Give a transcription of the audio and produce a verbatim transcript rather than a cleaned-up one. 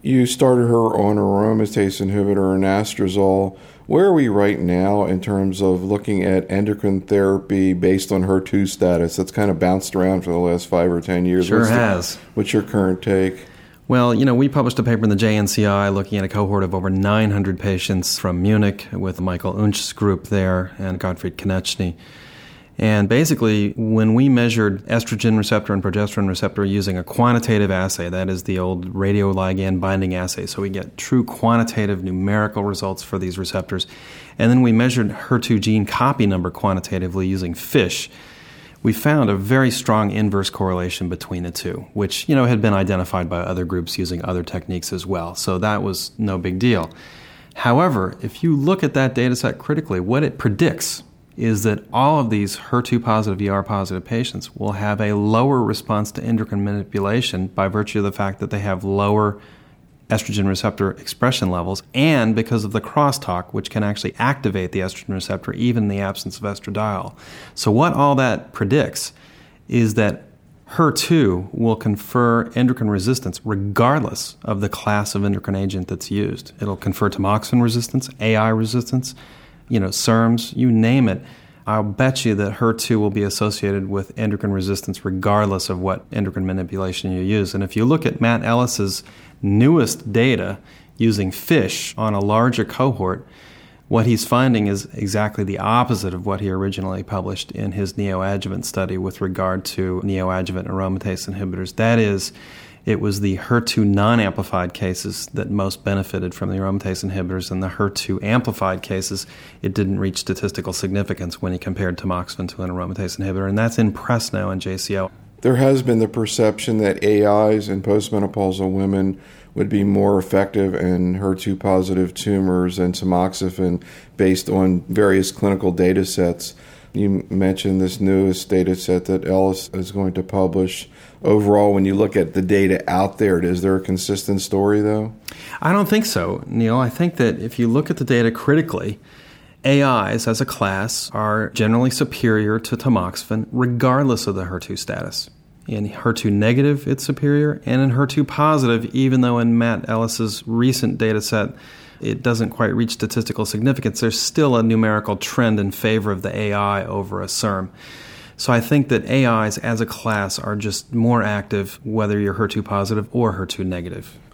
You started her on aromatase inhibitor and anastrozole. Where are we right now in terms of looking at endocrine therapy based on H E R two status? That's kind of bounced around for the last five or ten years. Sure what's has. The, what's your current take? Well, you know, we published a paper in the J N C I looking at a cohort of over nine hundred patients from Munich with Michael Unsch's group there and Gottfried Konechny. And basically, when we measured estrogen receptor and progesterone receptor using a quantitative assay, that is the old radioligand binding assay, so we get true quantitative numerical results for these receptors, and then we measured H E R two gene copy number quantitatively using FISH, we found a very strong inverse correlation between the two, which, you know, had been identified by other groups using other techniques as well. So that was no big deal. However, if you look at that data set critically, what it predicts is that all of these H E R two positive, E R positive patients will have a lower response to endocrine manipulation by virtue of the fact that they have lower estrogen receptor expression levels, and because of the crosstalk, which can actually activate the estrogen receptor even in the absence of estradiol. So what all that predicts is that H E R two will confer endocrine resistance regardless of the class of endocrine agent that's used. It'll confer tamoxifen resistance, A I resistance, you know, S E R Ms, you name it. I'll bet you that H E R two will be associated with endocrine resistance regardless of what endocrine manipulation you use. And if you look at Matt Ellis's newest data using FISH on a larger cohort, what he's finding is exactly the opposite of what he originally published in his neoadjuvant study with regard to neoadjuvant aromatase inhibitors. That is, it was the H E R two non-amplified cases that most benefited from the aromatase inhibitors, and the H E R two amplified cases, it didn't reach statistical significance when he compared tamoxifen to an aromatase inhibitor, and that's in Presno and J C O. There has been the perception that A Is in postmenopausal women would be more effective in H E R two positive tumors than tamoxifen based on various clinical data sets. You mentioned this newest data set that Ellis is going to publish. Overall, when you look at the data out there, is there a consistent story, though? I don't think so, Neil. I think that if you look at the data critically, A Is as a class are generally superior to tamoxifen regardless of the H E R two status. In H E R two negative, it's superior, and in H E R two positive, even though in Matt Ellis's recent data set, it doesn't quite reach statistical significance, there's still a numerical trend in favor of the A I over a S E R M. So I think that A Is as a class are just more active whether you're H E R two positive or H E R two negative.